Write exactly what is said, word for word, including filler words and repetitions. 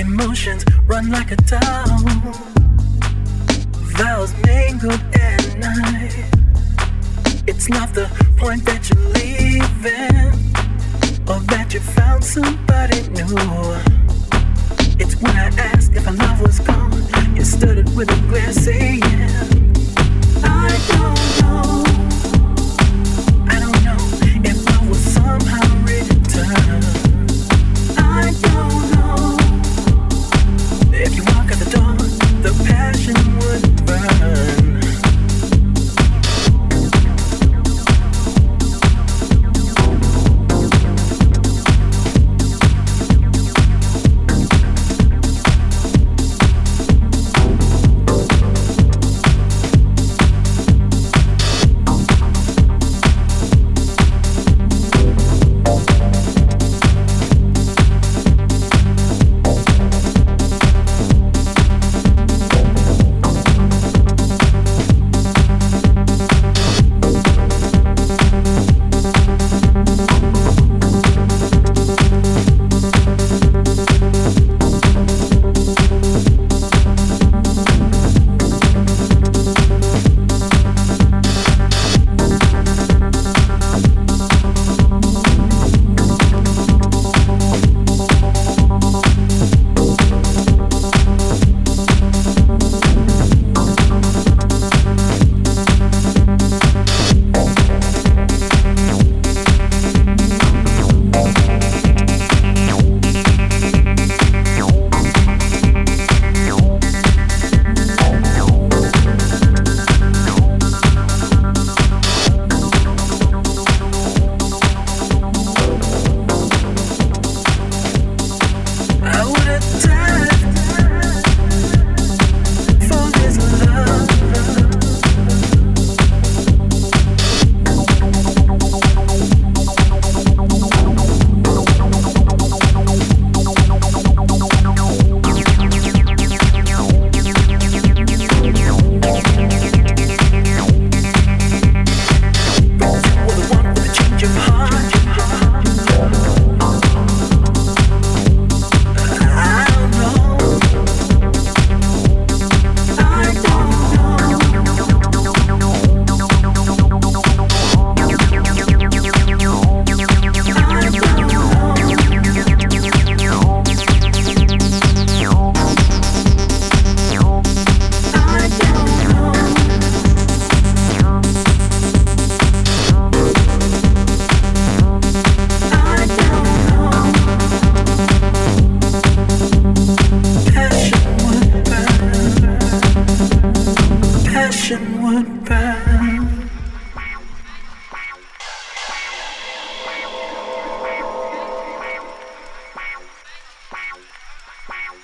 Emotions run like a dove. Vows mingled at night. It's not the point that you're leaving, or that you found somebody new. It's when I asked if our love was gone, you stuttered with a glare saying, I don't know. I don't know if love will somehow return. I don't know if you walk out the door, the passion would burn. Would pass.